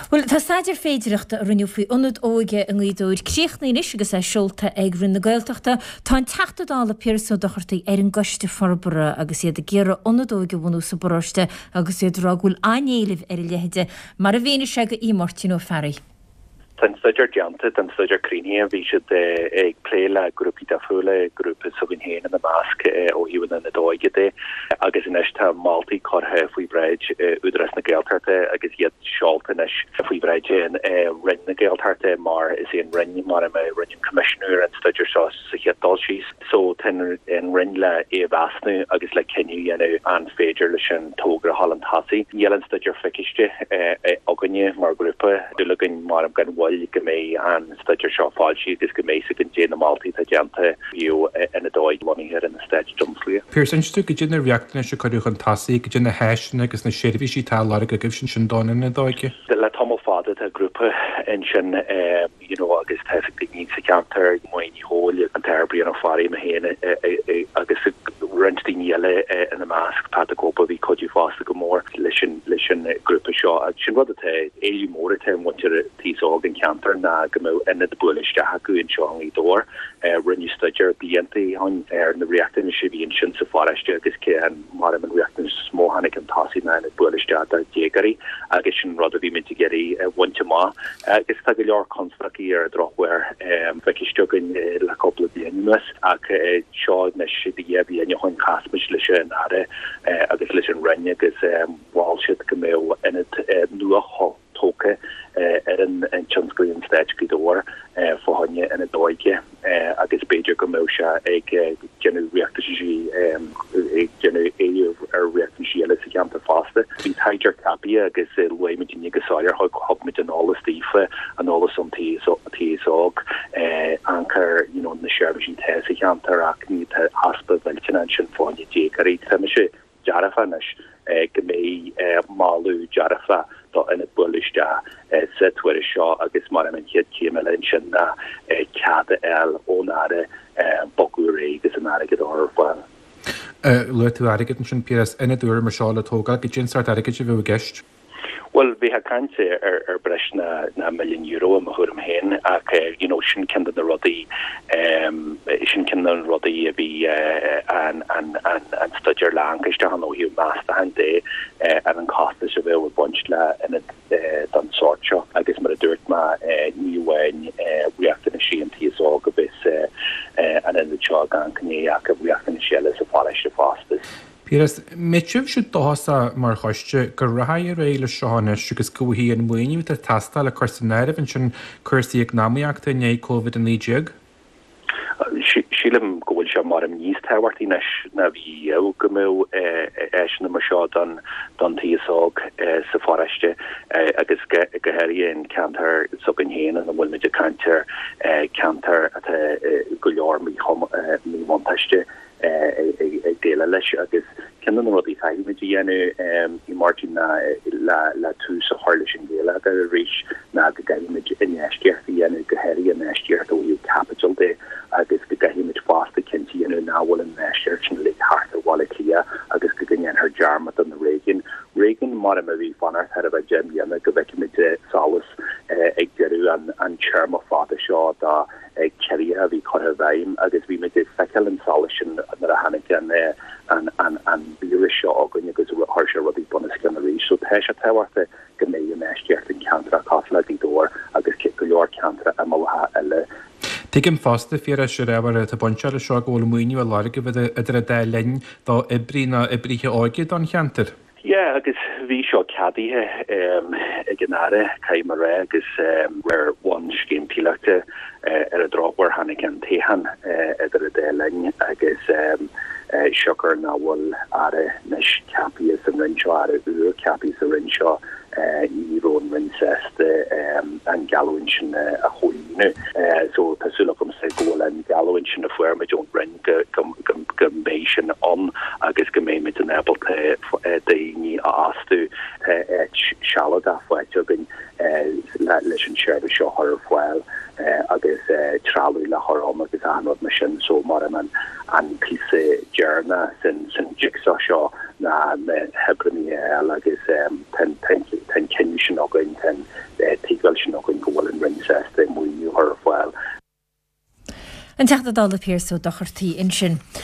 Well, tá saidir féidireachta a rinneú faoi ionad óige an gcuidúir críochnaí is agus é siúlta ag rinne gailteachta tá teachtadála piersó dochartaí ar an goiste forbara agus iad a ggéire ionad óige bhunú sa boriste agus iad rágúil ainéilih ar a leheide mar a bhéine se go Martin O'Farry. Ten studier Jante, ten studier Creenie, vi should play la groupie da fule, group so in heen in the mask, o even in the doige de, agus in eshta Malti korhe fui bridge, udres na geeltarte, agus yet shaltenish fui bridge in rin na geeltarte, mar is in rin mar rin commissioner and studier sauce yet dolchis, so ten in rin la vasnu, agus like Kenyu yenu and Fager lishan togra Holland hasi, yellen studier fikishte, ogunye mar gruppe, dulugin mar gan Gemay and Stitcher Shaw Falchi is Gemay in Jane Malti Tajanta view in a doig one here in the stage Dumflea. Pearson stu gin reactin Chicago Tasi, gin the hash agus na sherivishi tal lar gifshin don in a doige. The la tomo father the group in shin agus tefik needs a counter moini hole and terribly on fari mahane agus renting yelle in the mask patacopa vi could you fast go more listen group of shot shin what the a more time what your teas organ counter na gamo in the bullish haku in shongi door when you study BNT on the reacting should be in shin so far as this can modern reacting small hanik and tossing na the bullish data jaggery agus shin rather be mitigate one to ma is tagilar constructi or drop where fakishtug in a couple of years ak shod na should be in your casmish lishan are agus lishan renya is wall shit gamo in it new hot toke in Chanscreen stage door for Hanya and a doige agus Beja Gomosha ag genu reactishi genu a reactishi as a camp faster be tiger capia agus way mit nigasaya hop mit an all the stifa and all the some tea og anchor in the shervish test counter acne aspa velchinantion for the jagari tamish jarafanish gemay malu jarafa in a bullish set where a shot agus mar and hit kimelenshin na cad el onare bokure is an arigid or well Lutu arigid shin Piers in a dur Marshall toga gin start arigid you guest. Well, we have can't say breshna na €1,000,000 am hurm hen ak shin kenda the ruddy shin kenda ruddy be and studier langish down no you master hand day and cost is a very bunch la and it done sort of I guess my dirt ma new when reacting a she and tea so go bis and then the chog and can yak reacting a shell as a polish the fastest. Piers, mitchив should dosa mar hoiste go rahair réile seánne agus gohí an muoine with a tastal a carcinariv and shin cursi economic to nei COVID and jig. Shelim goil se mar am níos táhairtí na bhí gomó na mar seo don tíosog sa foreste agus gohéirí in cantar sugan héana an bhfuil meidir cantar go leor mí montaiste déile leis agus cean rudí caiimiid dhéanú I Martin le tú sa háirlis an déile a rís na go gaiimiid in eisteart dhéanú gohéirí an eisteart ó capital de agus go gaiimiid fásta cinnti dhéanú náhfuil an eisteart sin le hart a bhla clia agus go gaiin her jarmat an na Reagan mar a bhí fanar head a gem dhéanú go bheicimiid salas ag dearú an chairma fáta seo dá ag ceí a bhí chu bhaim agus bhí mid feicil an sálasin na a hanig an bíris seo agan agus harsha rudí bonus gan a rí so te se tehairta go mé an eisteart an cantra cosla í dór agus ci go leor cantra a mha eile. Tegin fasta fiar a sirebar a bonchar a seo ggóla muoinú a láige bid idir a dé lein dá ibrithe áige don cheantar. Yeah, agus bhí seo cadíthe gannare caiimar agus where one scheme tílaachta ar a dráhhar hanig an téhan idir a dé lein agus sugar náhfuil ara nes capi is an rinseo ara uair capi is a rinseo íróin rinceste an galwin sin a chuoine so tasúlachum sa ggóil an galwin sin a fuair me don't rin gambéisian on agus goméimiid an ebalte daoine a asú seala a foiitegin leis an seirbh seo thar fáil agus tralú le thorm agus anod me sin so mar an písa dearna sin jigsaw seo na hebrení agus ten cinisian agan ten gal sin noch in gohfuil an rinne sé mu har fáil. An teachta dála péirsú dochartaí in sin.